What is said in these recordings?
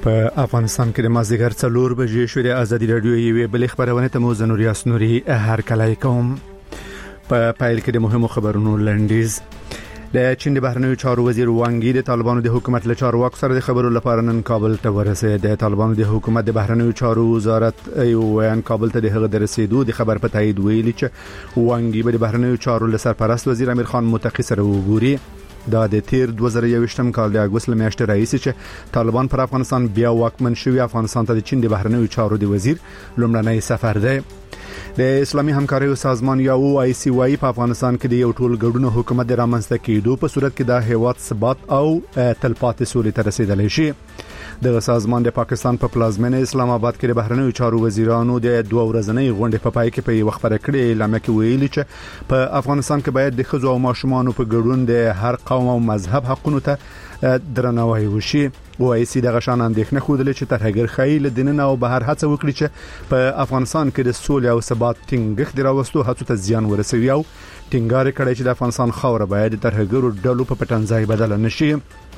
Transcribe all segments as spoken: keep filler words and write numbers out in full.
په افغانستان کې د مازدیګر څلور بجې شوې د ازادي رادیو یوې بلې خبرونه ته مو زنور یاسنوري هر کله کوم. په پایل کې د مهمو خبرونو لنډیز. د چین د بهرنیو چارو وزیر وانګ یی د طالبانو د حکومت له چارواکو سره د خبرو لپاره نن کابل ته ورسېد. د طالبانو د حکومت د بهرنیو چارو وزارت یو ویان کابل ته د هغه د رسیدو د خبر په تایید ویلي چې وانګ یی به د بهرنیو چارو له سرپرست وزیر امیر خان متقی سره وګوري. دا د تیر دوه زره یوویشتم کال د اګوست میاشتې راهیسې چې طالبان پر افغانستان بیا واکمن شوی. افغانستان ته د چین د بهرنیو چارو د وزیر لومړنی سفر دی. د اسلامي همکاریو سازمان یا او آی سی وايي په افغانستان کې د یو ټول ګډون حکومت د رامنځته کېدو په صورت کې د هیواد ثبات او تلپاتې سولې ته رسیدلی شي. د سازمان د پاکستان په پلازمینه اسلام آباد کې د بهرنیو چارو وزیرانو د دوه ورځنۍ غونډې په پای کې په یو خبره کړې اعلامیه کې ویلي چې په افغانستان کې باید د ښځو او ماشومانو په ګډون د هر قوم او مذهب حقونو ته درناوی وشي. او آی سی د غشان اندېښنه خوده چې ترهګر خیل دینه او بهر هڅه وکړي چې په افغانستان کې د سولې او ثبات ټینګښت دراوستو هڅو ته زیان ورسوي او ټینګار کړي چې د افغانستان خاوره باید د ترهګرو ډلو په پټنځای بدل نشي.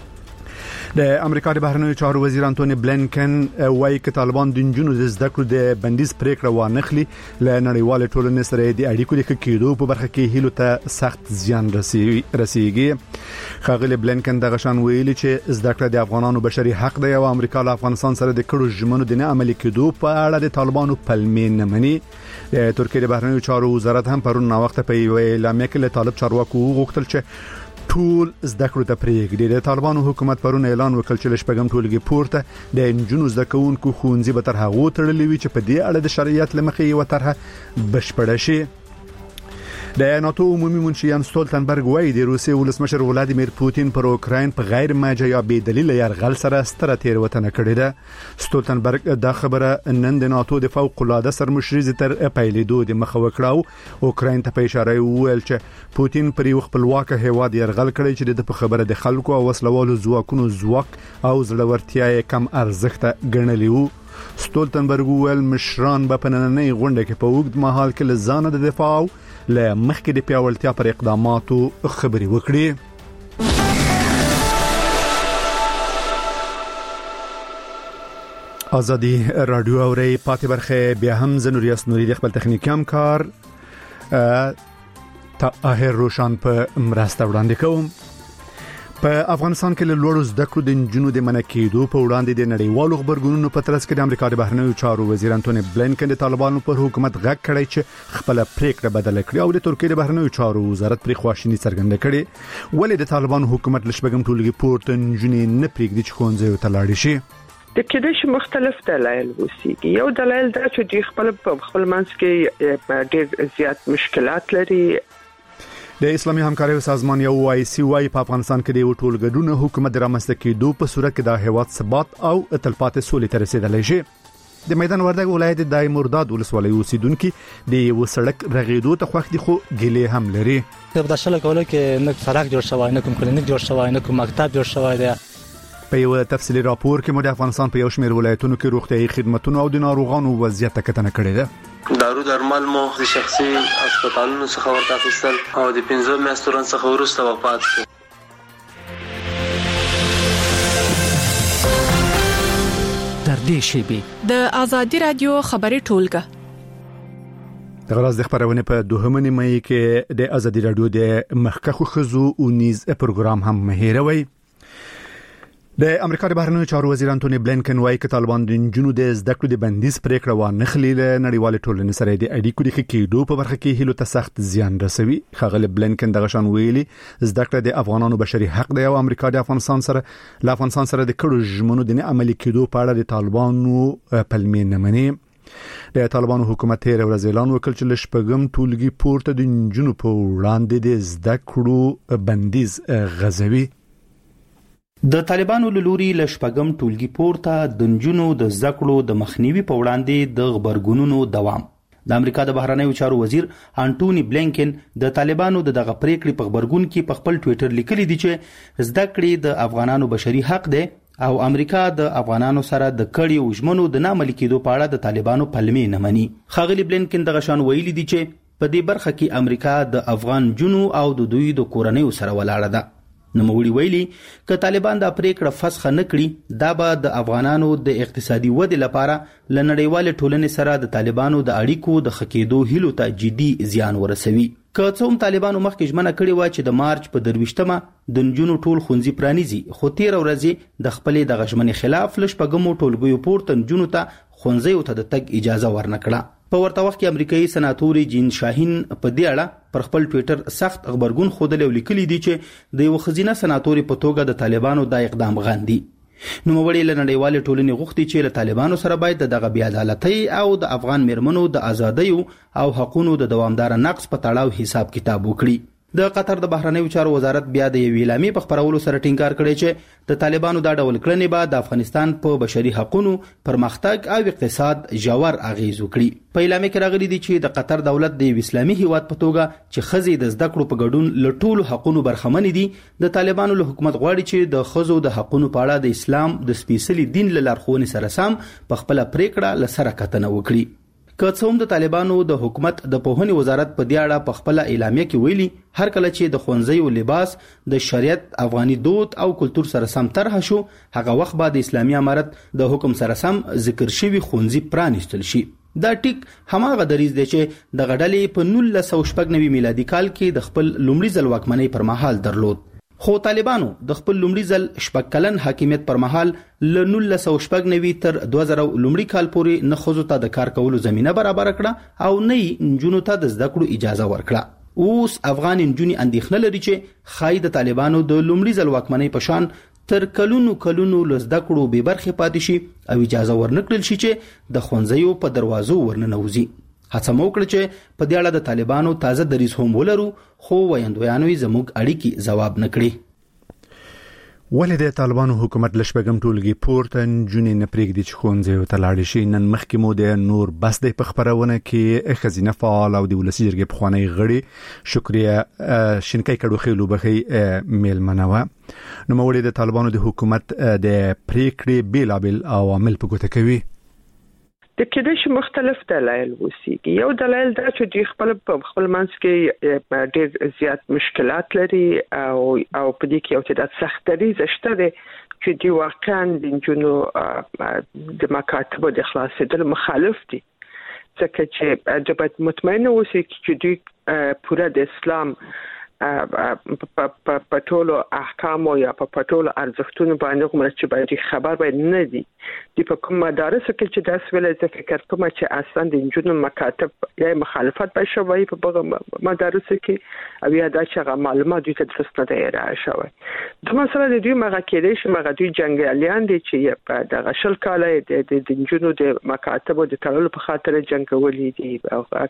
د امریکا د بهرنیو چارو وزیر انټونی بلینکن وايي چې طالبان د جنونو د زده کړو د بندیز پریکړه وانخلي ل نړیوال ټولنې سره د اړیکو د کېدو په برخه کې هیلو ته سخت زیان رسیږي. خاغلی بلینکن د غشان ویلي چې زده کړه د افغانانو بشري حق دی او امریکا له افغانستان سره د کړو ژمنو د نه عملي کېدو په اړه د طالبانو پلمې نه مني. د ترکیه د بهرنیو چارو وزارت هم پرون نا وخت په یو اعلامیه کې له طالب چارواکو وغوښتل چې ټول زده کړو ته پریږدي. د طالبانو حکومت پرون اعلان وکړ چې لشپږم ټولګي پورته د انجونو زده کوونکو ښوونځي به تر هغه تړلې وي چې په دې اړه د شریعت لمخې یو طرحه بشپړه شي. د ناتو عمومي منشي یان ستولتنبرګ وايي د روسیې ولسمشر ولادیمیر پوتین پر اوکراین په غیر ماجه یا بې دلیل یرغل سره ستره تیروتنه کړې ده. ستولتنبرګ دا خبره نن د ناتو د فوق العاده سرمشري تر پیلېدو د مخ وکړاو. اوکراین ته په اشاره ویل چې پوتین پر یو خپلواک هیواد یرغل کړی چې د خبره د خلکو او وسلوالو ځواکونو ځواک او زړورتیا کم ارزښت ګڼلی وو. ستولتنبرګ ویل مشران په نننۍ غونډه کې په وګد مهال کې لزانه د دفاع له مخکې د پیاوړتیا پر اقداماتو خبري وکړي. ازادي رادیو اوري پاتې برخه بیا هم زنور یاسنوري د خپل تخنیکی همکار طاهر روشن په مرسته وړاندې کوم. په افغانستان کې له لوړو زده کړو د انجونو د منکېدو په وړاندې د نړیوالو خبرګونونو په ترڅ کې د امریکا د بهرنیو چارو وزیر انټونی بلینکن د طالبانو پر حکومت غږ کړی چې خپل پریکړه بدله کړي او د ترکیه د بهرنیو چارو وزارت پر خواشینی څرګنده کړي. ولې د طالبانو حکومت لشپږم ټولګي پورته انجونې نه پریږدي چې ښوونځي ته لاړ شي؟ د کېدای شي مختلف دلایل وسیږي. یو دلایل دا چې د خپل خپل منځ کې ډېر زیات مشکلات لري. د اسلامي همکاریو سازمان یا او آی سی وايي په افغانستان کې د یو ټول ګډون حکومت رامنځته کېدو په صورت کې د هیواد ثبات او تلپاتې سولې ته رسیدلی شي. د میدان وردګ ولایت د دایمرداد ولسوالۍ اوسیدونکو د یو سړک رغېدو ته خوښ دي خو ګیلې هم لري. په داسې کولو کې نه سړک جوړ شوی نه کوم کلینیک جوړ شوی نه کوم مکتب جوړ شوی دی. په یو تفصیلي راپور کې مو د افغانستان په یو شمېر ولایتونو کې روغتيایي خدماتو او د ناروغانو وضعیت ته کتنه کړې ده. دارو درمل مو د شخصي هسپتالونو څخه ورته اخیستل او د پنځه میاشتو رن څخه وروسته وفات شو. تر دې شیبې د ازادي رادیو خبري ټولګه د غراز د خبرونه په دوهمه نیمه کې د ازادي رادیو د مخکخو خزو او نیز پروګرام هم مهیروي. د امریکا د بهرنیو چارو وزیر انټونی بلینکن وايي چې طالبان د جنونو د زده کړو د بندیز پریکړه وانخلي له نړیوال ټولنې سره د اړیکو د کېدو په برخه کې هیلو ته سخت زیان رسوي. خاغلی بلینکن دغه شان ویلي زده کړه د افغانانو بشري حق دی او امریکا د افغانستان سره له افغانستان سره د کړو ژمنو د نه عملي کېدو په اړه د طالبانو پلمې نه مني. د طالبانو حکومت تیر ورځ اعلان وکړ چې لشپږم ټولګي پورته د جنونو په وړاندې د زده کړو بندیز غځوي. د طالبانو لوري لشپږم ټولګي پورته د نجونو د زکړو د مخنیوي په وړاندې د خبرګونونو دوام. د امریکا د بهرنیو چارو وزیر انټونی بلینکن د طالبانو د دغه پریکړې په خبرګون کې په خپل ټوئیټر لیکلي دي چې زده کړې د افغانانو بشري حق دی او امریکا د افغانانو سره د کړي ژمنو د نامل کېدو په اړه د طالبانو پلمې نه مني. خاغلی بلینکن دغه شان ویلي دي چې په دې برخه کې امریکا د افغان جنو او د دوی د کورنیو سره ولاړه ده. نوموړي ویلي ک طالبان دا پریکړه فسخ نه کړي دا به د افغانانو د اقتصادي ودې لپاره لنړیوال ټولنې سره د طالبانو د اړیکو د خکېدو هیلو ته جدي زیان ورسوي. که څوم طالبانو مخکې ژمنه کړې و چې د مارچ په درویشتمه د نجونو ټول ښوونځي پرانیزي، خو تیر ورځې د خپلې دغه ژمنې خلاف لشپږمو ټولګیو پورته نجونو ته ښوونځیو ته د تګ اجازه ورنکړه. په ورته وخت کې امریکایي سناتوري جین شاهین په دې اړه پر خپل ټویټر سخت خبرګون خوده لیکلي دي چې د یو خزینه سناتوري په توګه د طالبانو د اقدام غندي. نوموړي له نړیوالې ټولنې غوښتي چې له طالبانو سره باید دغه بې عدالتۍ او د افغان میرمنو د ازادۍ او حقوقو د دوامدار نقض په تړاو حساب کتاب وکړي. د قطر د بهرنیو چارو وزارت بیا د یوې اعلامیې په خپرولو سره ټینګار کړی چې د طالبانو دا ډول کړنې به د افغانستان په بشري حقوقو، پرمختګ او اقتصاد ژور اغیز وکړي. په اعلامیه کې راغلي دي چې د قطر دولت د اسلامي هیواد په توګه چې ښځې د زده کړو په ګډون له ټولو حقوقو برخمن دي، د طالبانو له حکومت غواړي چې د ښځو د حقوقو په اړه د اسلام د سپېڅلي دین له لارښوونې سره سم په خپل پریکړه له سره کتنه وکړي. که څوم د طالبانو د حکومت د پوهنې وزارت په دې اړه په خپل اعلامیه کې ویلي هر کله چې د ښوونځیو لباس د شریعت، افغاني دود او کلچر سره سم طرح شو، هغه وخت به د اسلامي امارت د حکم سره سم ذکر شوی ښوونځي پرانیستل شي. دا ټیک هماغه دریځ دی چې د غډلې په نولس سوه شپږ نوي میلادي کال کې د خپل لومړي ځل واکمنۍ پر مهال درلود. خو طالبانو د خپل لومړي ځل شپږ کلن حاکمیت پر مهال له نولس سوه شپږ نوي تر دوه زره لومړي کال پورې نه ښځو ته د کار کولو زمینه برابر کړه او نه یې نجونو ته د زده کړو اجازه ورکړه. اوس افغان نجونې اندېښنه لري چې ښایي د طالبانو د لومړي ځل واکمنۍ په شان تر کلونو کلونو له زده کړو بې برخې پاتې شي او اجازه ورنکړل شي چې د ښوونځیو په دروازو ورننوځي. هڅه مو وکړه چې په دې اړه د طالبانو تازه دریځ هم ولرو، خو ویاندویانو یې زموږ اړیکې ځواب نه کړي. ولې د طالبانو حکومت له شپږم ټولګي پورته نجونې نه پرېږدي چې ښوونځیو ته لاړې شي؟ نن مخکې مو د نور بس دی په خپرونه کې ښځینه فعال او د ولسي جرګې پخوانی غړي شکریه شینکۍ کډوخیلو بخي میلمنه وه. نوموړي د طالبانو د حکومت د پریکړې بیلابیل عوامل په ګوته کوي. د کېدای شي مختلف دلایل وسیږي. یو دلایل دا چې دوی خپل په خپل منځ کې ډېر زیات مشکلات لري او او په دې کې یو تعداد سختري زشته دي چې دوی واقعا د نجونو د مکاتبو د خلاصېدل مخالف دي، ځکه چې د باید مطمئن اوسي چې دوی پوره د اسلام په ټولو احکامو یا په ټولو ارزښتونو باندې کوم چې باید خبر باید نه دي. د په کوم مدارسو کې چې داس ویل زه فکر کوم چې اصلا د نجونو مکاتب یا مخالفت به شوی په بغه مدارسو کې او یا دا چې معلومات دوی ته څه نه راځي شوی. د مثلا د دوی مغه کېدې چې مغه دوی جنگیالیان دي چې په دغه شل کاله د نجونو د مکاتبو د تړلو په خاطر جنگولې دي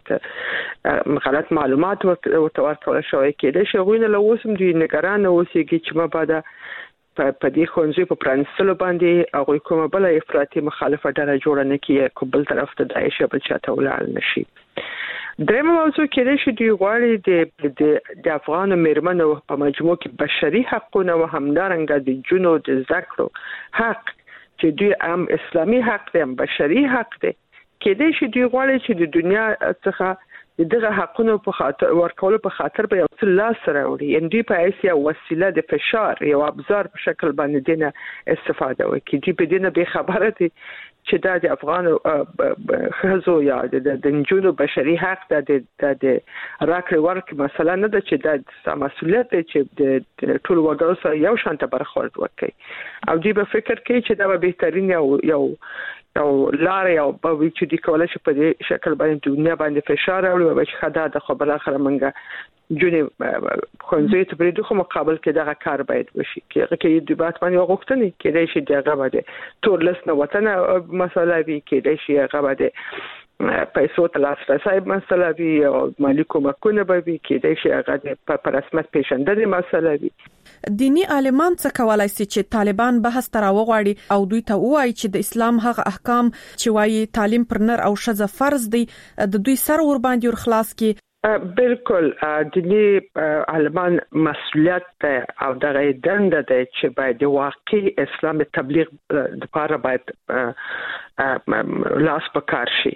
او غلط معلومات ورته ورکول شوی کې د شغوینه له اوسم دوی نگران اوسېږي چې ما بعد په دې ښوونځي په پرانستلو باندې هغوی کومه بله افراطي مخالفه ډله جوړه نه کړي که بل طرف ته داعش یا بل چاته ولاړ نه شي. درېیمه موضوع کېدای شي دوی غواړي د افغانو میرمنو په مجموع کې بشري حقونه او همدارنګه د نجونو د زده کړو حق چې دوی هم اسلامي حق دی هم بشري حق دی، کېدای شي دوی غواړي چې د دنیا څخه دغه حقونو په خاطر ورکولو په خاطر به یو څه لاس راوړي، یعنې دوی په حیث یو وسیله د فشار یو ابزار په شکل باندې دینه استفاده وکړي. دوی په دینه بې خبره دي چې دا د افغانو ښځو یا د نجونو بشري حق ده، د راکړې ورکړې مسله نه ده چې دا مسؤلیت دی چې د ټولو وګړو سره یو شانته برخورد وکړي او دوی به فکر کوي چې دا به بهترین یو یو او لار یو په چې د کولای شي په دې شکل باندې دنیا باندې فشار راوړي او چې خدای د خبر اخر منګه جونې ښوونځي ته پرېږدو خو مقابل کې دغه کار باید وشي کې کې د بات باندې غوښتنې کېدای شي دغه باندې تور لسنه وطن مسله وي، کېدای شي هغه باندې پیسو ته لاسرسی مسله وي او مالی کومکونه به وي، کېدای شي هغه په رسمیت پیژندنې مسله وي. دینی عالمان څه کولای شي چې طالبان بحث تر وغواړي او دوی ته وایي چې د اسلام هغه احکام چې وایي تعلیم پر نر او ښځه فرض دی د دوی سر ور باندې ور خلاص کی؟ بالکل دینی عالمان مسؤلیت او دغه دنده ده چې باید واقعي اسلام تبلیغ لپاره باید لاس په کار شي.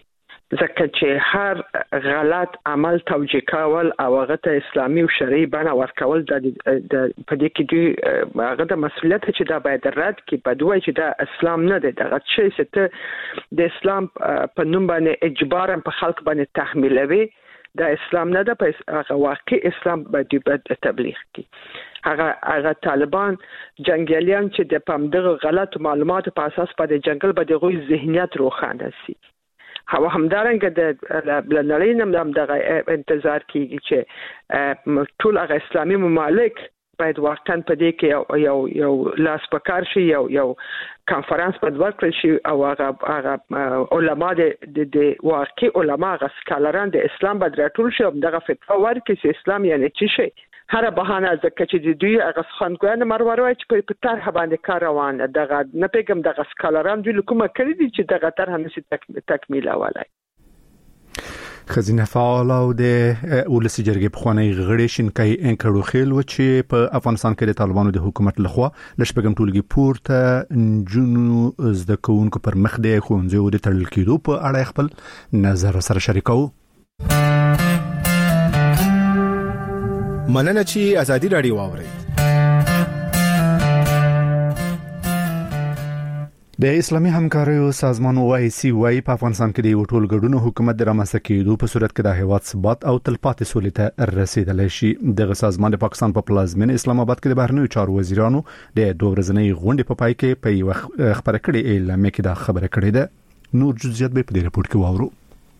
ځکه چې هر غلط عمل توجیه کول او هغه ته اسلامي او شرعي بڼه ورکول د په دې کې دی هغه د مسولیت چې دا باید رد کړي په دوی چې دا اسلام نه دی دغه چې ته د اسلام په نوم باندې اجبار په خلک باندې تحمیلوي دا اسلام نه ده په هغه واقع اسلام باندې تبلیغ کړي هغه هغه طالبان جنگیالان چې د پامدغه غلط معلوماتو په اساس په د جنگل باندې غوي ذهنیت روښانه سي هغه همدارنګه د بلنړین هم دغه انتظار کیږي چې ټول هغه اسلامي ممالک باید واقعا په دې کې یو یو لاس پکار شي یو یو کانفرنس په ورکړل شي او هغه هغه علما د د واقعي علما غ سکالران د اسلام باید راټول شي او دغه فتوا ورکړي چې اسلام یعنی څه شي هر بهانه ځکه چې د دوی هغه خانګوان مروروي چې په طرح باندې کار روان دغه نه پیګم دغه سکالران دوی کومه کړی دي چې دغه طرح نشي تکمیل اولای خزینه فعال او د ولسی جرګې په خوانی غړي شینکای انکړو خیل و چې په افغانستان کې د طالبانو د حکومت لخوا لشبګم ټولګي پورته جنو زده کوونکو پر مخ د خوندزو د تړل کېدو په اړه خپل نظر سره شریکو مننه چې ازادي رادیو واوري د اسلامي همکاریو سازمان وای سی وای په افغانستان کې د ټول ګډونو حکومت د رامنځته کېدو په صورت کې د هیواد ثبات او تلپاتې سولې ته رسیدلی شي د سازمان د پاکستان په پلازمینه اسلام آباد کې د بهرنیو چارو وزیرانو د دوه ورځنۍ غونډې په پای کې په یو خبره کړې اعلان کې دا خبره کړې ده نور جزئیات به په دې رپورت کې واورو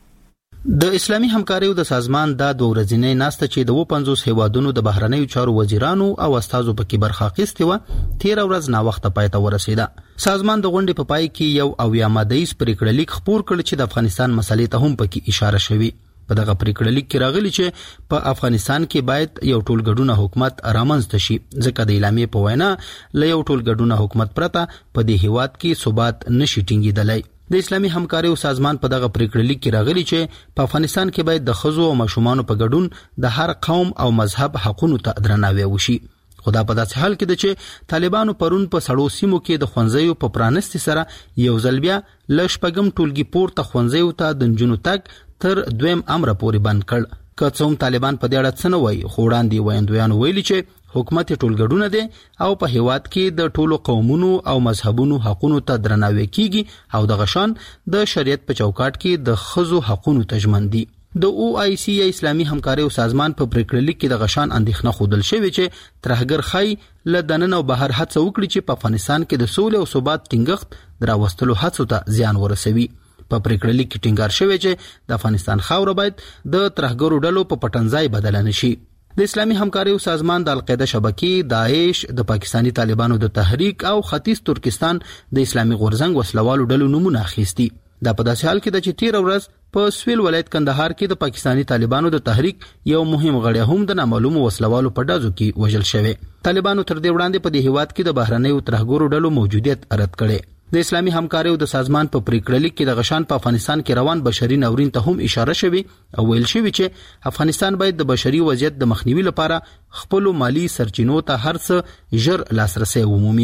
د اسلامي همکاریو د سازمان د دوه ورځې ناسته چې د پنځوس هیوادونو د بهرنیو چارو وزیرانو او استادو پکې برخه اخیستې و تیر ورځ نا وخت پای ته ورسېده سازمان د غونډې په پای کې یو اویا مادهیس پریکړه لیک خپور کړ چې د افغانستان مسلې ته هم پکې اشاره شوی په دغه پریکړه لیک کې راغلی چې په افغانستان کې باید یو ټولګډونه حکومت رامنځته شي ځکه د اعلامیې په وینا ل یو ټولګډونه حکومت پرته په دې هیواد کې ثبات نشي ټینګېدلی د اسلامي همکاریو سازمان په دغه پریکړه لیک کې راغلی چې په افغانستان کې باید د خزو او ماشومان په ګډون د هر قوم او مذهب حقوقو ته درناوی وشي خدا په داسې حال کې د چې طالبانو پرون په سړو سیمو کې د خونځیو په پرانستي سره یو ځل بیا لشپګم ټولګي پورته خونځیو ته د جنونو تک تر دویم امر پورې بند کړ که څوم طالبان په دې اړه څه نه وایي خو وړاندې ویندویان ویلي چې حکومت ټولګډونه دي او په هیواد کې د ټولو قومونو او مذهبونو حقوقو ته درناوی کیږي او د غشان د شریعت په چوکاټ کې د خزو حقوقو تضمین دي د او آی سی اسلامي همکاریو سازمان په پریکړه لیک کې د غشان اندېښنه خوندل شوی چې ترهګر خای لدنن او بهر هڅه وکړي چې په افغانستان کې د سولې او ثبات ټینګښت دراوستلو هڅو ته زیان ورسوي په پریکړه لیک کې ټینګار شوی چې د افغانستان خاور باید د ترهګرو ډلو په پټنځای بدل نه شي د اسلامي همکاریو سازمان د القاعده شبکې داعش د پاکستانی طالبانو د تحریک او ختیځ ترکستان د اسلامي غورزنګ وسلوالو ډلو نمونه اخیستي دا په داسې حال کې د چې تیر ورځ په سویل ولایت کندهار کې د پاکستانی طالبانو د تحریک یو مهم غړی هم د نامعلومو وسلوالو په ډازو کې وژل شوی طالبانو تر دې وړاندې په دې هیواد کې د بهرنیو ترهګرو ډلو موجودیت رد کړي د اسلامي همکاریو د سازمان په پریکړه لیک کې د غشان په افغانستان کې روان بشري ناورین ته هم اشاره شوی او ویل شوی چې افغانستان باید د بشري وضعیت د مخنیوي لپاره خپل مالی سرچینو ته هر څه ژر لاسرسي ومومي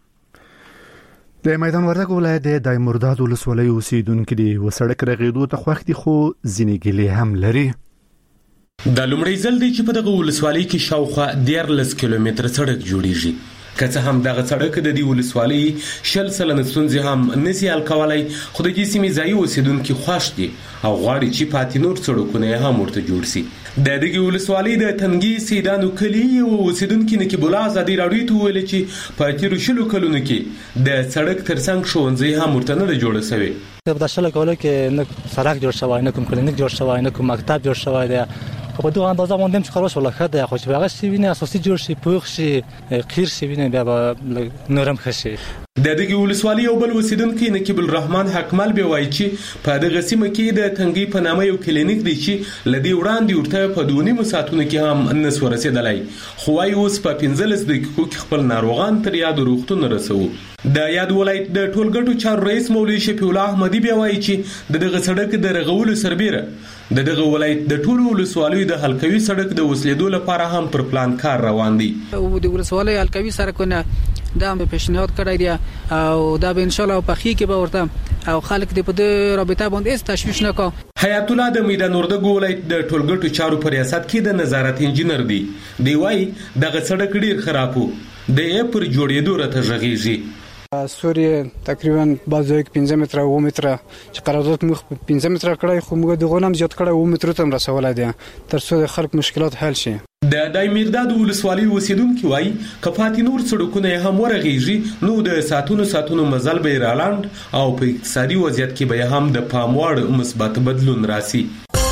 د میدان وردګ ولایت د دایمرداد ولسوالۍ اوسیدونکو د وسړک رغېدو ته خوښتي خو ځینې ګلې هم لري د لومړي ځل دی چې په دغه ولسوالۍ کې شاوخوا دیارلس کیلومتره سړک جوړیږي که څه هم دغه سړک د دې ولسوالۍ شل سلنه ستونزې هم نشي حل کولای خو د دې سیمې ځایي اوسیدونکو خوښ دي او غواړي چې پاتې نور سړکونه هم ورته جوړ شي د دغه ولسوالۍ د تنګي سیدانو کلی او اوسیدونکو نکي بولا ازادي راډیو ته ویل چې په تیرو شلو کلونو کې د سړک ترڅنګ ښوونځي هم ورته نه جوړ شوی په داسې کولو کې نه سړک جوړ شوی نه کوم کلینیک جوړ شوی نه کوم مکتب جوړ شوی دی په دوه اندازه باندې چې خلاص ولا خده خو چې هغه شی ویني اساسي جوړ شي پوخ شي قیر شي ویني بیا نورم خشي د دغه ولسوالۍ یو بل اوسیدونکو نقیب الرحمن حکمل به وایي چې په دغه سیمه کې د تنګي په نامه یو کلینیک دی چې لدی وړاندې ورته په دونی مساتونه کې هم نس ورسېدلای خو وايي اوس په پنځلس دقیقو کې خپل ناروغان تر یاد روغتون رسو د یاد ولایت د ټولګټو چارو رئیس مولوي شفیع الله احمدی بیا وایي چې دغه سړک د رغولو سربېره د دغه ولایت د ټولو ولسوالیو د حلقوي سړک د وسلیدو لپاره هم پر پلان کار روان دي د ولسوالۍ حلقوي سړکونه دا هم پیشنهاد کړی دی او دا به ان شاء الله په خې کې به ورته او خلک د په دې رابطه باندې هیڅ تشویش نه کوي. حیات الله د میدان وردګ ولایت د ټولګټو چارو په ریاست کې د نظارت انجینر دی. دی وايي دغه سړک ډیر خرابو د یې پر جوړېدو راته ژغېږي. سوري تقریبا بازوی پنځه متره او متره چې قرارداد مخ پنځه متره کړای خو موږ د غونم زیات کړای او متره تم رسولای دي تر څو د خلک مشکلات حل شي. د دایمیرداد ولسوالۍ اوسیدونکو وايي کفاتي نور سړکونه هم ورغېږي نو د ساتونو ساتونو مزل به رالاند او په اقتصادي وضعیت کې به هم د پاموړ مثبت بدلون راسي.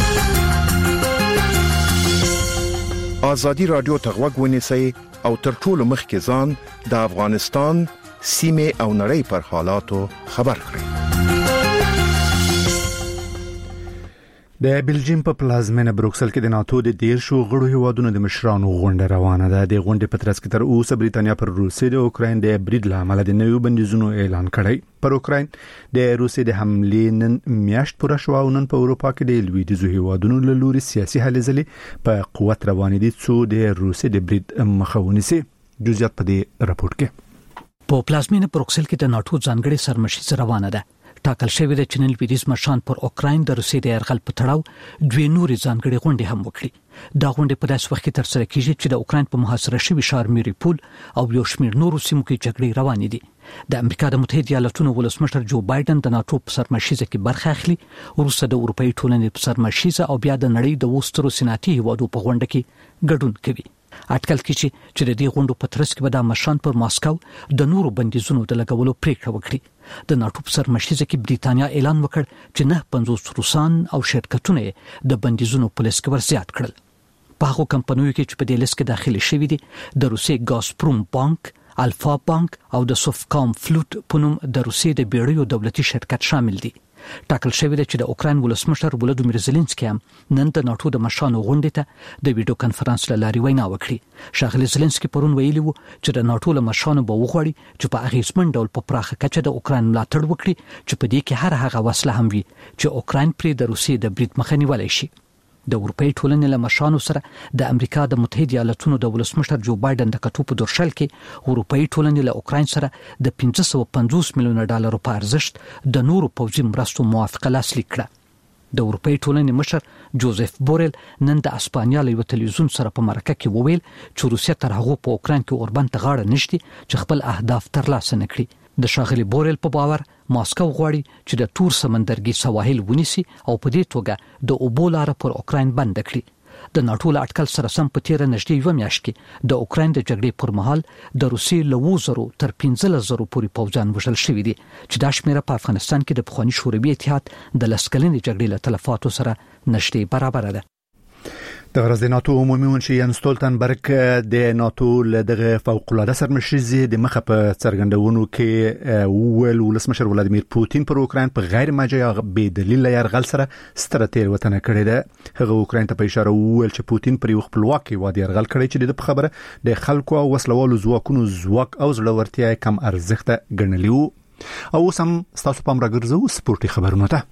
ازادي رادیو تغوږ ونیسئ او تر ټولو مخکې ځان د افغانستان سیمه او نړۍ پر حالاتو خبر کړئ. د بلجیم په پلازمینه بروکسل کې د ناتو د ډیر شو غړو هیوادونو د مشرانو غونډه روانه ده. د غونډې په ترڅ کې تر اوسه بریټانیا پر روسیې د اوکراین د برید لامل د نویو بندیزونو اعلان کړی. پر اوکراین د روسیې د حملې نن میاشت پوره شو او نن په اروپا کې د لویدیځو هیوادونو له لوري سیاسي هلې ځلې په قوت روانې دي څو د روسیې د برید مخه ونیسي. جزئیات په دې راپورټ کې. په پلازمینه بروکسل کې د ناتو ځانګړي سرمشي روانه ده. ټاکل شوی د چینل ویډیز مشان پر اوکراین د روسیې د يرغل په تړاو دوی نوري ځانګړي غونډې هم وکړي. دا غونډې په داسې وخت کې تر سره کیږي چې د اوکراین په محاصره شوی ښار میریپول او یو شمېر نورو سیمو کې جګړې روانې دي. د امریکا د متحده ایالاتونو ولسمشر جو بایدن د ناتو په سرمشيزه کې برخه اخلي. وروسته د اروپאי ټولنې په سرمشيزه او بیا د نړۍ د وسترو سناتي هیوادو په غونډه کې ګډون کوي. اټکل کیږي چې د دې غونډو په ترڅ کې به د مشان پر ماسکو د نورو بندیزونو د لګولو پریکړه وکړي. د ناتو په سرمشيزه کې بریټانیا اعلان وکړ چې نه پنځوس روسان او شرکتونه د بندیزونو په لیست کې ورزیات کړل. په هغو کمپنیو کې چې په دې لیست کې داخلي شوي دي د روسیې ګازپروم بانک، الفا بانک او د سوفکام فلوت په نوم د روسیې د بیړیو دولتي شرکت شامل دي. ټاکل شوی دی چې د اوکراین ولسمشر ولودیمیر زيلنسکي هم نن د ناتو د مشانو غونډې ته د ویډیو کانفرنس له لارې وینا وکړه. شاغلی زيلنسکي پرون ویلي وو چې د ناتو له مشانو به وغواړي چې په اغیزمن ډول په پراخه کچه د اوکراین ملاتړ وکړي چې په دې کې هر هغه وسله هم وي چې اوکراین پرې د روسیې د برید مخه نیولای شي. د اروپאי ټولنې له مشانو سره د امریکا د متحده ایالاتونو د ولسمشر جو بایدن د کتو په درشل کې اروپאי ټولنې له اوکراین سره د پنځه سوه پنځوس میلیونه ډالر په ارزښت د نورو پوځي مرستو موافقه لاسلیک کړه. د اروپאי ټولنې مشر جوزف بورل نن د اسپانیا له تلویزیون سره په مرکه کې وویل چې روسیه تر هغه په اوکراین کې اوربند ته غاړه نشي چې خپل اهداف ترلاسه نکړي. د شاغلی بورل په باور ماسکو غواړي چې د تور سمندرګي سواحل ونیسي او په دې توګه د اوبو لار پر اوکراین بند کړي. د ناتو له اټکل سره سم په تیر نږدې یو میاشت کې د اوکراین د جګړې پر مهال د روسیې له اووه زرو تر پنځلس زرو پورې پوځیان وژل شوي دي چې دا شمیره په افغانستان کې د پخواني شوروي اتحاد د لس کلنې جګړې له تلفاتو سره نږدې برابر ده. د غرض د ناتو عمومي منشي یان ستولتنبرګ د ناتو له دغه فوق العاده سرمشيزي د مخه په څرګندونو کې ویل ولسمشر ولادیمیر پوتین پر اوکراین په غیر مجازي به دلیل يرغل سره ستراتیژي وطن کړی ده. هغه اوکراین ته په اشاره ویل چې پوتین پر یو خپلواک هیواد يرغل کړی چې د خبره د خلکو او وسلوالو ځواکونو ځواک او زړورتیا کم ارزښت ګڼلی وو. او سم تاسو پام راګرځو سپورتي خبرونه ته.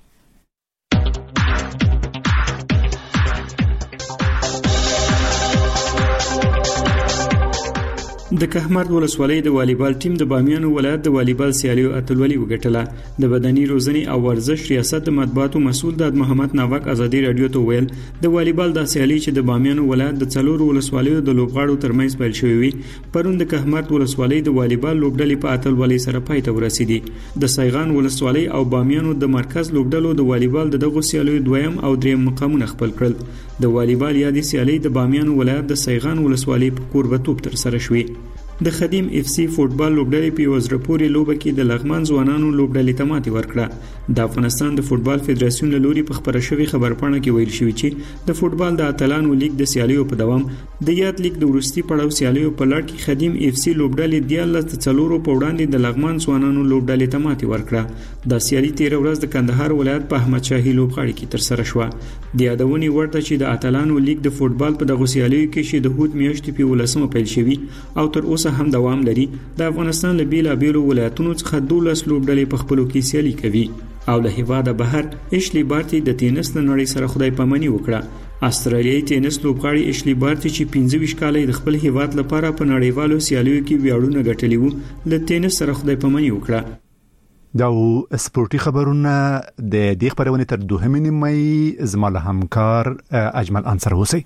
د کهمرد ولسوالۍ د والیبال ټیم د بامیانو ولایت د والیبال سیالیو اتلولي وګټله. د بدني روزنې او ورزش ریاست د مطبوعاتو مسؤل د محمد ناوک ازادي رادیو ته ویل د والیبال د سیالي چې د بامیانو ولایت د څلورو ولسوالیو د لوبغاړو ترمنځ پیل شوې وي پرون د کهمرد ولسوالۍ د والیبال لوبډلې په اتلولي سره پای ته ورسېدي. د سیغان ولسوالۍ او بامیانو د مرکز لوبډلو د والیبال دغه سیالیو دویم او دریم مقامونه خپل کړل. د والیبال یادې سیالي د بامیانو ولایت د سیغان ولسوالۍ په کوربتوب تر سره شوې. د خدیم اف سی فوټبال لوبډلې په وزرپوري لوبه کې د لغمان ځوانانو لوبډلې ته ماتې ورکړه. د افغانستان د فوټبال فدراسیون له لوري په خبره شوی خبرپاڼه کې ویل شوی چې د فوټبال د اتلانو لیګ د سیالیو په دوام د یاد لیګ د ورستي پړاو سیالیو په لړ کې خدیم اف سی لوبډلې دیالس د څلورو په وړاندې د لغمان ځوانانو لوبډلې ته ماتې ورکړه. د سیالي تیر ورځ د کندهار ولایت په احمد شاهي لوبغاړي کې تر سره شو. د یادونې ورته چې د اتلانو لیګ د فوټبال په دغه سیالیو کې چې د هوت میاشتې په ولسمه پیل شوی او تر اوسه هم دوام لري. د افغانستان له بیلابیلو ولایتونو څخه دولس لوبډلې په خپلو کې سیالي کوي او له هیواده بهر اشلی بارتي د تینس له نړۍ سره خدای پاماني وکړه. استرالیایي تینس لوبغاړي اشلی بارتي چې پنځه ویشت کاله د خپل هیواد لپاره په نړیوالو سیالیو کې ویاړونه ګټلي وو له تینس سره خدای پاماني وکړه. دا سپورتي خبرونه د دې خبرونه تر دوهمې نیمه زموږ همکار اجمل انصر اوسئ.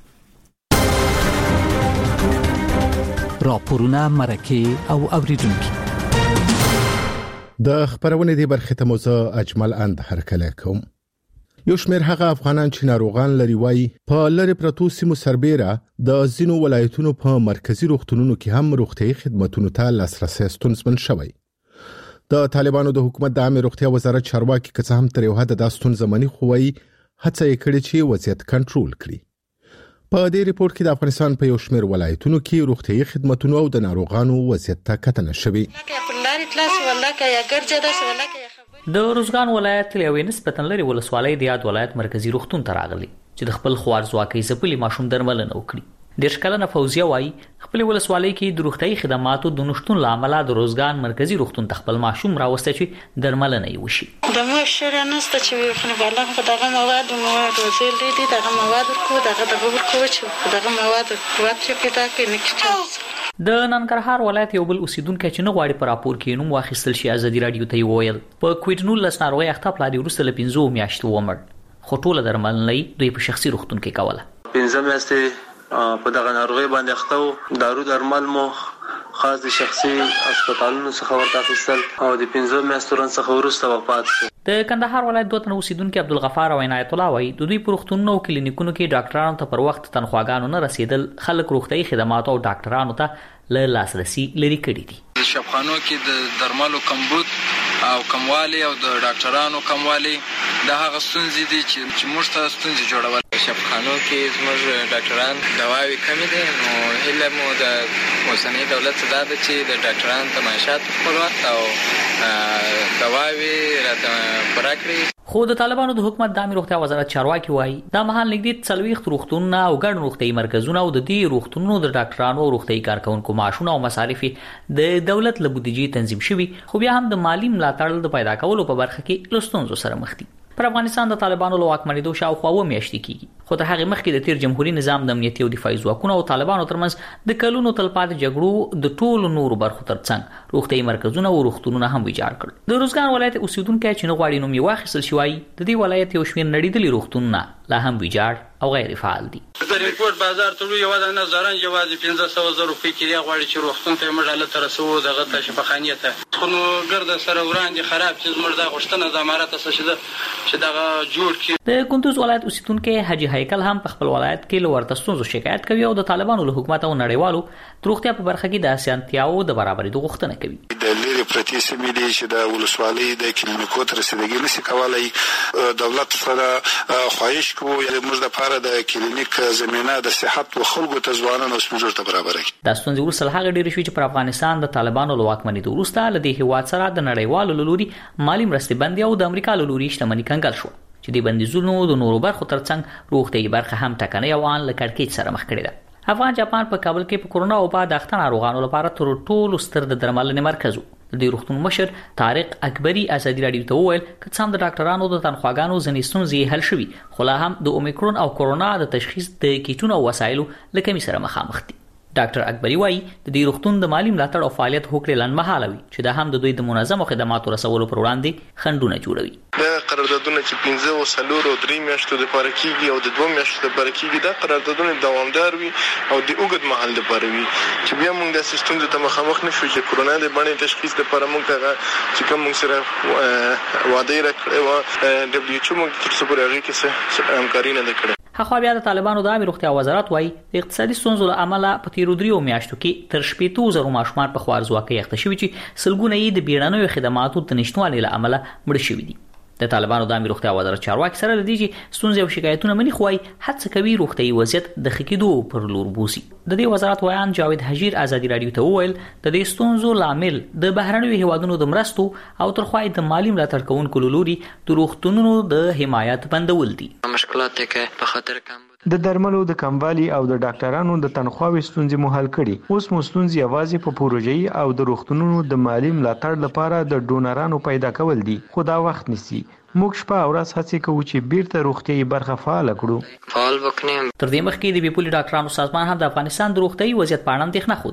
راپورونه مرکه او اوریدونکو د خبرونه دی برخه ته موزه اجمل اند هرکله کوم. یو شمېر هغه افغانان چې ناروغان لري وای په لری پروتو سیمو سربېره د ځینو ولایتونو په مرکزی روغتونونو کې هم روغتي خدماتونو ته لاسرسي ستونزمن شوی. د طالبانو د حکومت د عامه روغتیا وزارت چارواکي که څه هم تر یو حد د ستونزمنې خوي هڅه یې کړې چې وضعیت کنټرول کړي. په دې ریپورت کې د افغانستان په یو شمېر ولایتونو کې روغتي خدماتونو او د ناروغانو وضعیت ته کتنه شوی. د روزګان ولایت یوې نسبتاً لري ولسوالۍ د یاد ولایت مرکزی روغتون ته راغلي چې د خپل خوارزواکۍ ځپلي ماشوم درملنه وکړي. ډېر کلنه فوزیه وایي خپل ولسوالۍ کې د روغتي خدماتو د نشټون لامل د روزګان مرکزی روغتون ته خپل ماشوم راوسته چې درملنه یې وشي. د مشره نسته چې په بالغ په دغه مواد مواد وزیل دي دغه مواد کو دغه دغه کو چې دغه مواد واټ پیدا کې نکته. د ننګرهار ولایت یو بل اوسیدونکو چې نه غواړي پر راپور کې نوم واخیستل شي ازادي رادیو ته وویل په کووډ نولس ناروغي اخته پلادي ورسره له پنځو میاشتو ومر خو ټول درملنې دوی په شخصي روغتون کې کوله. پنځه میاشتې په دغه ناروغي باندې اخته دارو درمل مو خاص د شخصي هسپتالونو څخه ورته اخیستل او د پنځه میاشتو رن څخه وروسته وفات شو. د کندهار ولایت دوه تن اوسیدونکو عبدالغفار او عنایت الله وایي د دوی په روغتونونو او کلینیکونو کې ډاکټرانو ته پر وخت تنخواګانو نه رسیدل خلک روغتي خدمات او ډاکټرانو ته له لاسرسي لري کړي دي. د شفخانو کې د درملو کمبود او کموالی او د ډاکټرانو کموالی دا هغه ستونزې دي چې موږ ته ستونزې جوړول. شفخانو کې زموږ ډاکټران دواوی کمی دي نو هله مو د اوسنۍ دولت څخه دا چې د ډاکټرانو تماشات خپل وخت او دواوی راته پراکړي. خو د طالبانو د حکومت د عامه روغتیا وزارت چارواکي وایي دا مهال نږدې څلويخ روغتونونه او ګڼ روغتي مرکزونه او د دې روغتونونو د ډاکټرانو او روغتي کارکونکو معاشونه او مصارف د دولت له بودیجې تنظیم شوي خو بیا هم د مالی ملاتړ د پیدا کولو په برخه کې لستونزو سره مخ دي. پر افغانستان د طالبانو له واکمنېدو شاوخوا اوه میاشتې کېږي خو تر هغه مخکې د تیر جمهوریت نظام د امنیتي او دفاعي ځواکونو او طالبانو ترمنځ د کلونو تلپاتې جګړو د ټولو نورو برخو ترڅنګ روغتي مرکزونه او روغتونونه هم ویجاړ کړل. د روزګان ولایت اوسیدونکو چې نه غواړي نوم یې واخیستل شي وایي د دې ولایت یو شمېر نړیدلي روغتونونه لا هم ویجاړ او غیر فعال دي. د ریپورت بازار ته یو د نظرن جواز پنځه سوه زره روپۍ کې غواړي چې روغتون ته موږ له ترسو دغه ته شفاخانه ته خو نو ګرد سره وړاندې خراب چې موږ د غشتنه د امارات څخه شته چې دغه جوړ کړي. د کندوز ولایت اوسیدونکو حاجی هیکل هم په خپل ولایت کې لورته ستونزو شکایت کوي او د طالبانو له حکومت او نړیوالو د روغتیا په برخه کې د اسانتیاو د برابرۍ غوښتنه کوي. د لری پرتی سیمې دي چې د ولسوالۍ د کلینیکو تر رسیدګي نشي کولای دولت سره خواهش کوو موږ د لپاره د کلینیک زمينه د صحت او خلکو ته ځوانانو سپورټ ته برابرۍ. د ستونزې ورسره هغه ډېر شوي چې پر افغانستان د طالبانو له واکمنۍ وروسته له دې هیواد سره د نړیوالو لوري مالی مرستې بندي او د امریکا لوري شتمنۍ کنګل شو چې د بندیزونو د نورو برخو ترڅنګ روغتي برخه هم ټکنۍ او ان لکړکېچ سره مخ کړې ده. افغان جاپان په کابل کې په کورونا او بعد اخته ناروغانو لپاره تر ټولو ستر د درملنې مرکز و. د روغتون مشر طارق اکبری ازادي رادیو ته وویل چې څنګه د ډاکټرانو د تنخواګانو ځنې ستونزې حل شوي خو لا هم د اومیکرون او کورونا د تشخیص د کیټونو او وسایلو له کمی سره مخامخ دي. ډاکټر اکبری وایي د دې روغتون د مالی ملاتړ او فعالیت هوکړې لنډمهاله وي چې دا هم د دوی د منظمو خدماتو رسولو پر وړاندې خنډونه جوړوي. دا قراردادونه چې پنځه او څلور او درې میاشتو لپاره کیږي او د دوه میاشتو لپاره کیږي دا قراردادونه دوامدار وي او د اوږد مهال لپاره وي چې بیا موږ د سیستم ته مخامخ نشو چې کورونا د باندې تشخیص لپاره موږ هغه چې کوم موږ سره وعده راکړې و دبليو ایچ او موږ تر څو پورې هغه کې همکاري نه کړې. خو بیا د طالبانو د عامه روغتیا وزارت وایي د اقتصادي ستونزو له امله په تیرو دریو میاشتو کې تر شپږ زره ماشومان په خوارزواکۍ اخته شوي چې سلګونه یې د بیړنیو خدماتو د نشټوالي له امله مړه شوي دي. د طالبانو د عامه روغتیا وزارت چارواکي سره لدی چې ستونزې او شکایتونه مني خوای هڅه کوي روغتي وضعیت د خکېدو پر لور بوسي. د دې وزارت وایان جاوید حجیر ازادي رادیو ته وویل د دې ستونزو لامل د بهرنیو هیوادونو د مرستو او ترخوای د مالی ملاتړ کوونکو لوري د روغتونونو د حمایت بندول دي. مشکلات کې په خاطر کم د درملو د کموالي او د ډاکټرانو د تنخواوي ستونزې مو حل کړي. اوس مو ستونزې یوازې په پروژې او د روغتونونو د مالی ملاتړ لپاره د ډونرانو پیدا کول دي. خو دا وخت نیسي. موږ شپه او ورځ هڅه کوو چې بیرته روغتي برخه فعال کړو. فعال وکړو. تر دې مخکې د بیپولي ډاکټرانو سازمان هم د افغانستان د روغتي وضعیت په اړه اندېښنه خوده و.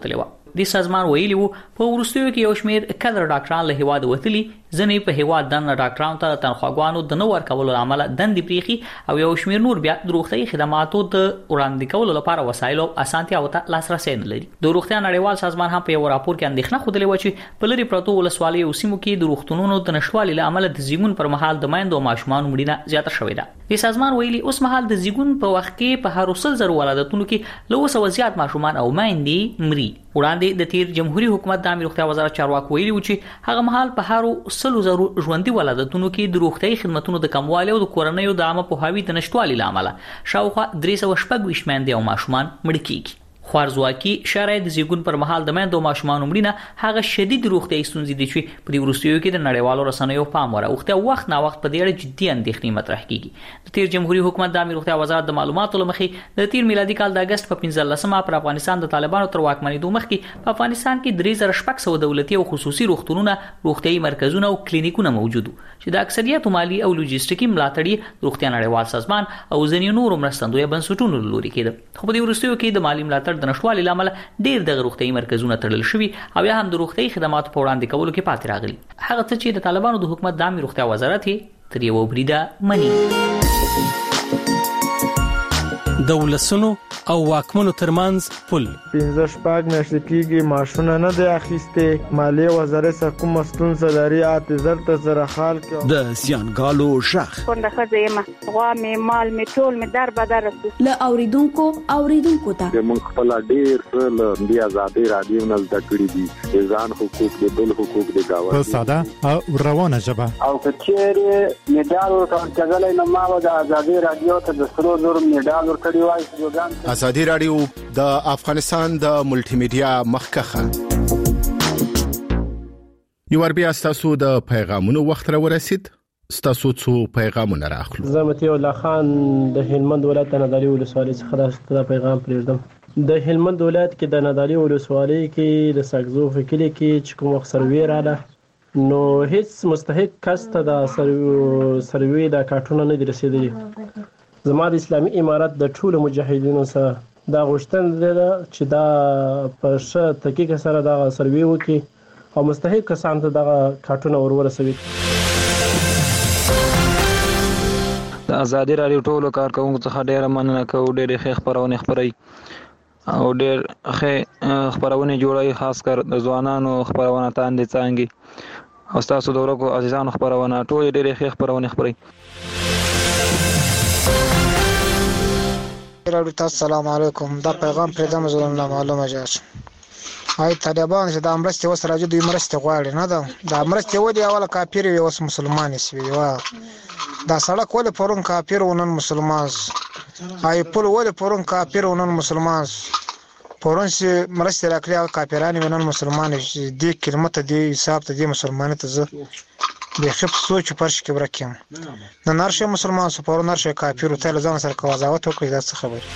د سازمان ویلي وو په ورستیو کې یو شمېر کډر ډاکټران له هیواد وتلي ځنې په هیواد دنه ډاکټرانو ته تنخواګانو د نو ورکولو عمل دندې پریخي او یو شمېر نور بیا د روغتي خدماتو د وړاندې کولو لپاره وسایل او اسانتیا او لاسرسي نه لري. د روغتیا نړیوال سازمان هم په یو راپور کې اندېښنه خوده و چې په لری پروتو ولسوالۍ او سیمو کې د روغتونونو د نشوالي له امله د زیګون پر مهال د مایندو ماشومان مړینه زیاته شوې ده. د سازمان ویلي اوس مهال د زیګون په وخت کې په هر وسل زر ولادتونو کې له وسو زیات ماشومان او مایندې مري. وړاندې د تیر جمهوریت حکومت د امیر روغتیا وزارت چارواکو ویلي و چې هغه مهال په هر سلو زرو ژوندۍ ولادتونو کې د روغتي خدماتو د کموالي او د کورنۍ د عامه پوهاوي د نشټوالي لامل شاوخوا درې سوه شپږ ویشت مېندې او ماشومان مړ کیږي. خوارزواکي شرایط د زیګون پر مهال د مېندو ماشومان مړینه هغه شدید روغتي ستونزې دي چې په دې ورستیو کې د نړیوالو رسنیو پام وراوخته وخت نا وخت په دې اړه جدي اندېښنې مطرح کیږي. د تیر جمهوریت حکومت د امیر روغتیا وزارت د معلوماتو لمخې د تیر میلادي کال د اگست په پنځلسمه پر افغانستان د طالبانو تر واکمنېدو مخکې په افغانستان کې درې زره شپږ سوه دولتي او خصوصي روغتونونه روغتي مرکزونه او کلینیکونه موجود چې د اکثریت مالی او لوجستیکي ملاتړي روغتیا نړیوال سازمان او ځینې نورو مرستندوی بنسټونو لوري کېده. خو په دې ورستیو کې د مالی ملاتړ د نشوالي لامل ډیر د روغتي مرکزونه تړل شوي او یا هم د روغتي خدماتو په وړاندې کولو کې پاتې راغلي. هغه څه چې د طالبانو د حکومت د امیر روغتیا وزارت تر یو بریده مني. د ولسونو او واکمنو ترمنځ پل پنځه شپږ میاشتې کېږي معاشونه نه دی اخیستې. مالیې وزارت څخه کومه ستونزه لري اته زر ته زره خال کې د زیانګالو ژغ کونډه ښځه یم غوا مې مال مې ټول مې در بدر رسو له اوریدونکو اوریدونکو ته موږ خپل ډیر څه له دې ازادي رادیو نه زده کړي دي ځان حقوق دي بل حقوق دي گاوه په ساده او روانه ژبه او کچېره میډال ورکړل کېدلای نو ما د ازادي رادیو ته د سرو زر میډال ورکړی وای. ازادي رادیو د افغانستان د ملټي میډیا مخکخه یو ور بیا تاسو د پیغامونو وخت را ورسید. تاسو څو پیغامونه راخلو. زمتي الله خان د هلمند ولایت د نادالي ولسوالۍ څخه دا پیغام پریږدم. د هلمند ولایت کې د نادالي ولسوالۍ کې د ساګزو فکلي کې چې کوم وخت سروي رااله نو هیڅ مستحق کس ته د سروي د کارتونه نه رسیدلی. زما د اسلامي امارت د ټولو مجاهدینو سره دا غوښتنه ده چې دا په ښه تحقیق سره دا سروي وکړي او مستحق کسان ته دا کارتونه ورورسوي. د ازادي رادیو ټولو کارکونکو څخه ډیره مننه کوم. ډیره ښه خبرونه خبري او ډیر ښه خبرونه جوړوي، خاص کر د ځوانانو خبرونه تاندې څنګه او تاسو د ورکو عزیزانو خبرونه ټول ډیره ښه خبرونه خبري. السلام علیکم. دا پیغام پرېدم زلم نه معلومه جاش آی طالبان چې د امرستي وسره راځي دوی مرسته غواړي نه ده د امرستي ودی اوله کافر وي اوس مسلمان شي وا دا سړک ول پرون کافر ونن مسلمان آی پل ول پرون کافر ونن مسلمان پرون چې مرسته راکړي کافرانه ونن مسلمان دي د کلمت دی حساب ته دي مسلمان ته زه د خپ سوچ پرش کې ورکیم نه نارشه مسلمان سو پرون نارشه کافر ته ځان سره کوازاوت وکړي دا څه خبر.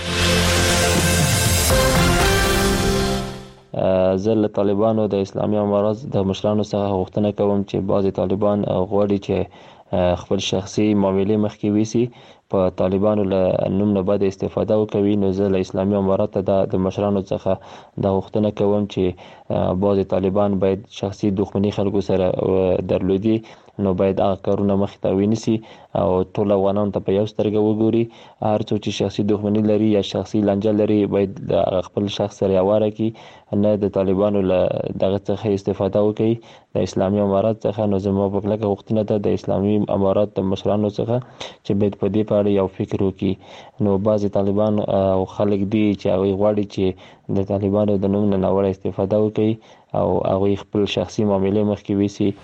زه له طالبانو د اسلامي امارات د مشرانو څخه غوښتنه کوم چې بعضی طالبان غواړي چې خپل شخصي معاملې مخکې ویسي په طالبانو له نوم نه باید استفاده وکوي. نو زه له اسلامي امارات د مشرانو څخه د غوښتنه کوم چې بعضی طالبان باید شخصي دښمني خلکو سره درلودي نو باید هغه کارونه مخې ته ونیسي او ټول افغانانو ته په یو سترګه وګوري. هر څوک چې شخصي دښمني لري یا شخصي لانجه لري باید د خپل شخص سره یواره کړي، نه د طالبانو له دغه څخه استفاده وکړي د اسلامي امارات څخه. نو زما په کلکه غوښتنه ده د اسلامي امارات د مشرانو څخه چې باید په دې په اړه یو فکر وکړي. نو بعضې طالبان او خلک دي چې هغوی غواړي چې د طالبانو د نوم نه ناوړه استفاده وکړي او هغوی خپل شخصي معاملې مخکې ویسي.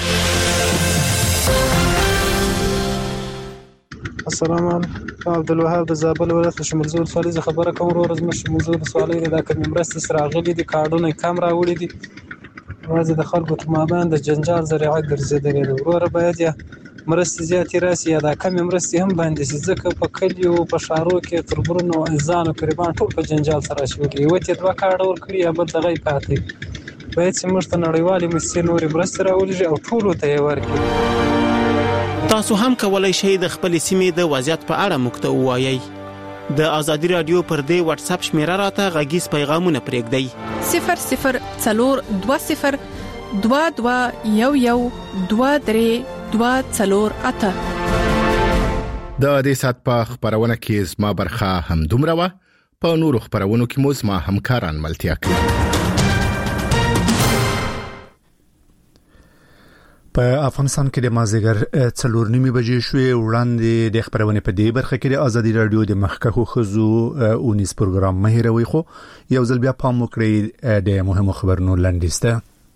السلام علیکم. عبدالوهاب د زابل ولایت شمولزو ولسوالۍ څخه خبره کوم. ورور زموږ شمولزو ولسوالۍ دا کوم مرستې سره راغلي دي کارډونه کم راوړي دي یوازې د خلکو تر مابین د جنجال ذریعه ګرځېدلې ده. وروره باید یا مرستې زیاتې راسي یا دا کمې مرستې هم باندې شي ځکه په کلیو په ښارو کې تربرونه او ځان او قریبان ټول په جنجال سره شولي یو ته دوه کارډ ورکړي یا بل دغه پاتې باید چې موږ ته نړیوالې مرستې نورې مرستې راولېږي او ټولو ته یې ورکړي. تاسو هم کولای شئ د خپل سیمې د وضعیت په اړه موږ ته ووایئ. د ازادي رادیو پر دې واتس اپ شمیره راته غږیز پیغامونه پرېږدئ صفر صفر څلور دوه صفر دوه دوه یو یو دوه درې دوه څلور اته. د دې سات په خبرونه کې زما برخه هم دومره و. په نورو خبرونو کې مو زما همکاران ملتیا کوي. په افغانستان کې د مازیګر څلور نیمې بجې شوې. وړاندې د خبرونه په دې برخه کې د ازادي رادیو د مخکښو خزو اونیس پروګرام مهیروي خو یو ځل بیا پام وکړئ د مهمو خبرونو لاندې.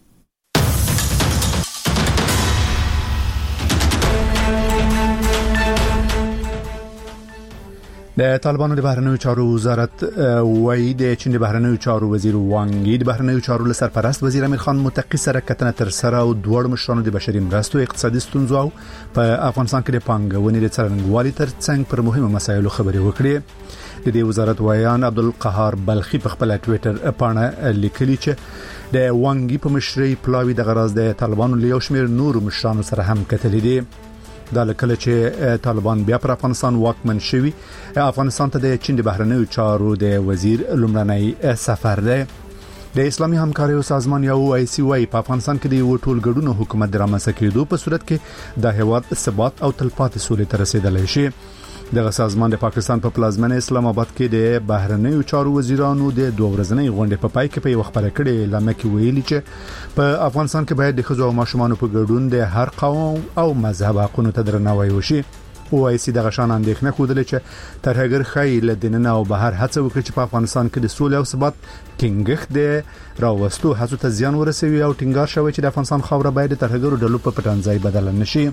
د طالبانو د بهرنیو چارو وزارت وایي د چین د بهرنیو چارو وزیر وانګ یي د بهرنیو چارو سرپرست وزیر امیر خان متقی سره کتنه تر سره او دوړ مشرانو د بشري مرستو اقتصادي ستونزو او په افغانستان کې د پانګونې د څرنګوالي ترڅنګ پر مهمو مسایلو خبرې وکړې. د دې وزارت وایان عبدالقهار بلخي په خپل ټوئیټر پاڼه لیکلي چې د وانګ یي په مشرۍ پلاوی د غراز د طالبانو له یو شمېر نور مشرانو سره هم کتلې دي. دا لکه چې طالبان بیا پر افغانستان واکمن شوي. افغانستان ته د چین د بهرنیو چارو د وزیر لومړنی سفر دی. د اسلامي همکارۍ سازمان یا او آی سی وايي په افغانستان کې د یو ټولګډونو حکومت درامسه کېدو په صورت کې د هیواد ثبات او تلپاتې سولې ته رسیدلی شي. دغه سازمان د پاکستان په پلازمینه اسلام آباد کې د بهرنیو چارو وزیرانو د دوه ورځنۍ غونډې په پای کې په یو خبره کړې اعلان کې ویلي چې په افغانستان کې باید د ښځو او ماشومانو په ګډون د هر قوم او مذهب حقوقو ته درناوی وشي. او آی سی دغه شان اندېښنه خوده چې ترهګر خای له دننه او بهر هڅه وکړي چې په افغانستان کې د سولې او ثبات ټینګښت د راوستو هڅو ته زیان ورسوي او ټینګار شوی چې د افغانستان خاوره باید د ترهګرو ډلو په پټنځای بدل نشي.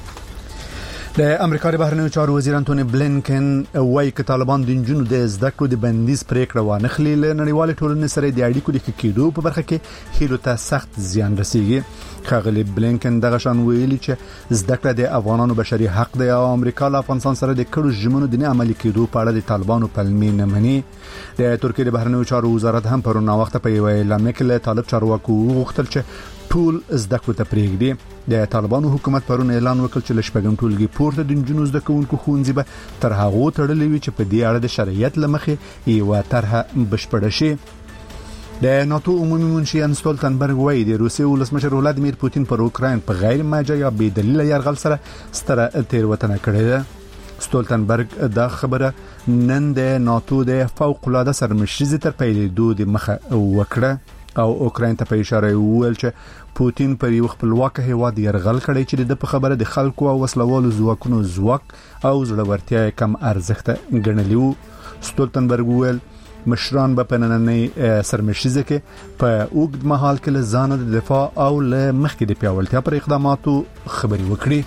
د امریکا د بهرنیو چارو وزیر انټونی بلینکن وايي چې طالبان د جنونو د زده کړو د بندیز پریکړه وانه خلی له نړیوال ټولنې سره د اړیکو د کېدو په برخه کې هیلو ته سخت زیان رسیږي. خاغلی بلینکن دغه شان ویلي چې زده کړه د افغانانو بشري حق دی او امریکا له افغانستان سره د کړو ژمنو د نه عملي کېدو په اړه د طالبانو پلمې نه مني. د ترکیه د بهرنیو چارو وزارت هم پرونه وخت په یو اعلان کې له طالب چارواکو وغوښتل چې ټول زده کړو ته پریږدي. د طالبانو حکومت پرونه اعلان وکړ چې لشپږم ټولګي پورته د جنونو زده کوونکو ښوونځي به تر هغه تړلې وي چې په دې اړه د شرعیت لمخې یو طرحه بشپړه شي. د ناتو عمومي منشي ان ستولتنبرګ وايي د روسیې ولسمشر ولادیمیر پوتین پر اوکراین په غیر ماجه یا بې دلیل یرغل سره ستره تیروتنه کړې ده. ستولتنبرګ دا خبره نن د ناتو د فوق العاده سرمشري تر پیلېدو د مخه وکړه او اوکراین ته په اشاره وویل چې پوتین پر یو خپلواک هیواد یرغل کړی چې د په خبره د خلکو او وسلوالو ځواکونو ځواک او زړورتیا کم ارزښت ګڼلی وو. ستولتنبرګ وویل مشران به په نننۍ سرمشریزه کې په اوږد مهال کې له ځانه د دفاع او له مخکې د پیاوړتیا پر اقداماتو خبرې وکړي.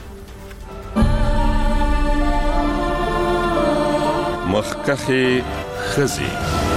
مخکخي خزي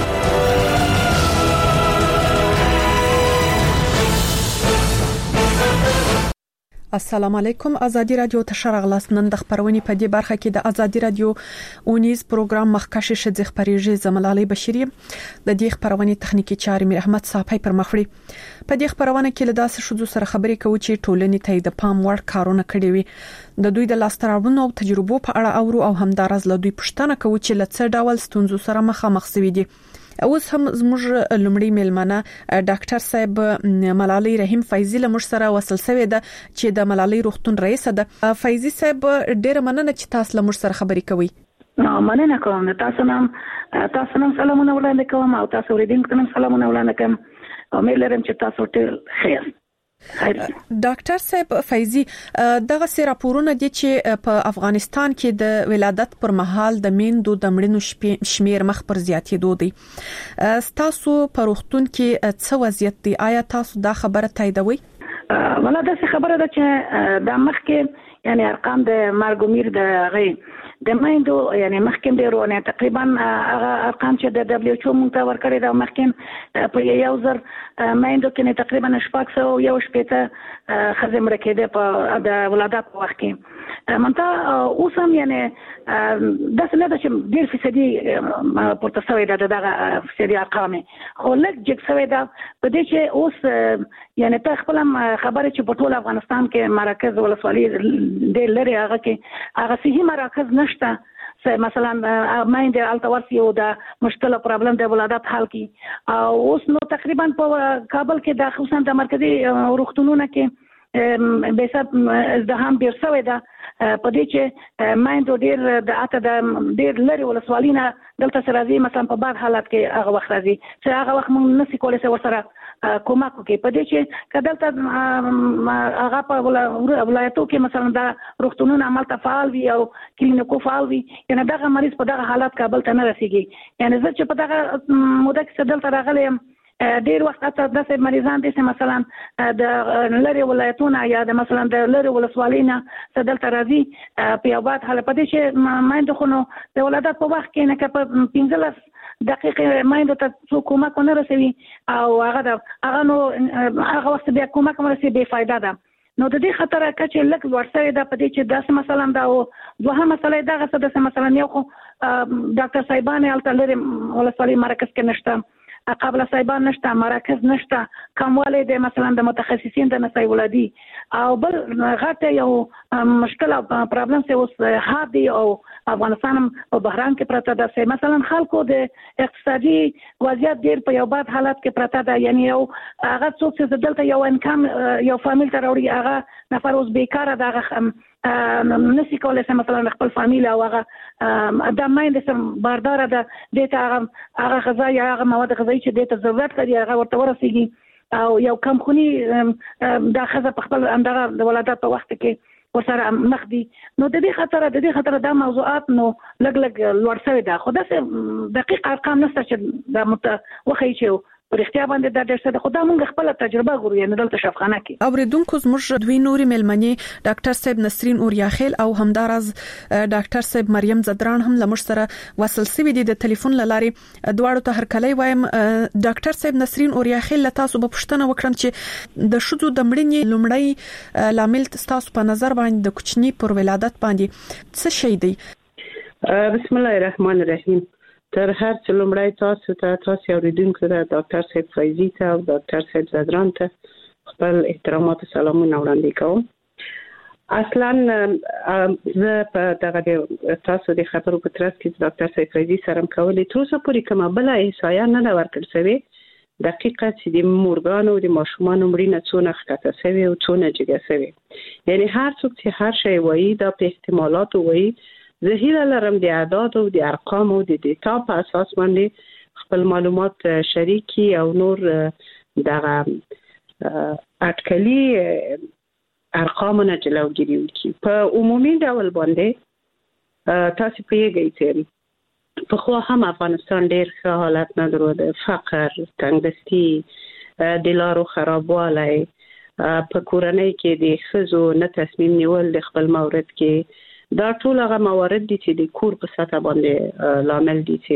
السلام علیکم. ازادي رادیو ته شرغلاس نن د خبرونې په دې برخه کې د ازادي رادیو اونیز پروګرام مخکشه شذ خبريږي زملالي بشيري د دې خبرونې تخنیکی چارې میر احمد صاحب پر مخړي. په دې خبرونه کې له داسې شذو سره خبرې کوي چې ټولنې ته د پام وړ کارونه کړي وي. د دوی د لاستراوړونو او تجربو په اړه اورو او همدارز له دوی پښتنه کوي چې له څه ډول ستونزو سره مخامخ شوي دي. اوس هم زموږ لمړی میلمنه ډاکټر صاحب ملالۍ رحیم فیضی له موږ سره وصل شوی ده چې د ملالۍ روغتون رئیس ده. فیضی صاحب ډیره مننه چې تاسو له موږ سره خبرې کوي. مننه کوم. تاسو نام تاسو نام سلامونه وړاندې کوم او تاسو ورېدونکو نام سلامونه وړاندې کوم. امید لرم چې تاسو ټول خیر. ډاکټر صاحب فیضی دغه سي راپورونه دي چې په افغانستان کې د ولادت پر مهال د میندو د مړینو شمیر مخ پر زیاتېدو دي. تاسو په روغتون کې څه وضعیت دی؟ آیا تاسو دا خبره تاییدوي؟ ولا دا خبره ده چې د مخ کې یعنی ارقام د مارګومیر د غي د میندو یعنی مخکې د رونه تقریبا هغه ارقام چې د دبليو ایچ او مونږ ته ورکړی دا مخکې په یو ځر میندو کې تقریبا شپږ سوه یو شپېته ښځې مړه کېدې په د ولادت په وخت کې. منته اوس هم یعنی داسې نه ده چې ډېر فیصدي پورته شوی ده دغه فیصدي ارقام خو لږ جګ شوی ده په دې چې اوس یعنی ته خپل خبره چې په ټول افغانستان کې مرکز ولسوالۍ ډېر لري هغه کې هغه صحي مرکز نشته مثلا مایند التورسي او د مشکل او پرابلم د ولادت حل کی او اوس نو تقریبا په کابل کې د خصوصا د مرکزی روغتونونو کې به سب ازدحام ډیر شوی دا په دې چې مایند ډیر د اته د ډیر لري ولسوالینا دلته سره راځي مثلا په بعض حالات کې هغه وخت راځي چې هغه وخت موږ نسی کولای سره سره کومک وکړي په دې چې کدلته هغه په ولایتو کې مثلا د روغتونونو عمل تفعال وي او کلینیکو فعال وي یعنی دغه مریض په دغه حالات کابل ته نه رسیږي یعنی زه چې په دغه موده کې دلته راغلم ډیر وخت ته د مریضان دي مثلا د لری ولایتونه یا د مثلا د لری ولسوالینا دلته راځي په یو باد حاله پدې چې مایند خو نو د ولادت په وخت کې نه کپ پنځلس دقیقې مایند ته څو کومک نه رسوي او هغه د هغه نو هغه وخت بیا کومک مرسي به فائدہ ده نو د دې خطر کچې لک ورسره د پدې چې داس مثلا دا دوه مسله دغه څه د مثلا یو خو ډاکټر صاحبانه الته لری ولسوالي مرکز کې نشته قبل صاحبان نشته مراکز نشته کمواله د مثلا د متخصصین د نسای ولادي او بل غټه یو مشکل او پرابلم څه اوس هادي او افغانستان او بحران کې پراته ده مثلا خلکو د اقتصادي وضعیت ډیر په یو باد حالت کې پراته ده یعنی یو هغه څوک چې دلته یو انکم یو فامیل ته راوړي هغه نفر اوس بیکاره ده نسی کولای سم مثلا خپل فامیل او هغه د مایند سم باردار ده د ته هغه غذا یا هغه مواد غذایی چې د ته ضرورت لري هغه ورته ورسیږي او یو کم خونی د خزه په خپل اندغه د ولادت په وخت کې ورسره مخ دي نو د دې خطر د دې خطر د موضوعات نو لګ لګ لوړ شوی ده خو د دقیق ارقام نشته چې د متوخی چې پرختیا باندې د ډېر څه د خدای مونږ خپل تجربه غوړو یعنی دلته شفخانه کې اوریدونکو زموږ دوی نوري ملمنې ډاکټر صاحب نسرین اوریاخیل او همدارز ډاکټر صاحب مریم زدران هم لمر سره وصل سوي دي د ټلیفون لاري دواړو ته هر کله وایم ډاکټر صاحب نسرین اوریاخیل تاسو په پښتنه وکړم چې د شذو د مړینې لومړی لامل تاسو په نظر باندې د کوچنی پر ولادت باندې څه شي دی بسم الله الرحمن الرحیم تر هر څه لومړی تاسو ته تاسو اوریدونکو ته ډاکټر صاحب فیضی ته او ډاکټر صاحب زدران ته خپل احترامات او سلامونه وړاندې کوم اصلا زه په دغه تاسو د خبرو په ترڅ کې ډاکټر صاحب فیضی سره کولې تر اوسه پورې کومه بل احصایه نه دا ورکړل شوی دقیقه چې د مورګانو د ماشومان مړینه څونه ښکته شوی او څونه جګه شوی یعنی هر څوک چې هر شی وایي دا په احتمالات وایي زه هیله لرم د اعداد او د ارقام او د ډیټا په اساس باندې خپل معلومات شریکي او نور دغه اټکلي ارقامونه جلوګیری وکړي په عمومي ډول باندې تاسو پیږئ چې په خو هم افغانستان ډیر ښه حالت نه درلوده فقر تنګدستي د لارو خرابوالی په کورنۍ کې د ښځو نه تصمیم نیول د خپل مورد کې دا ټول هغه موارد دي چې د کور په سطح باندې لامل دي چې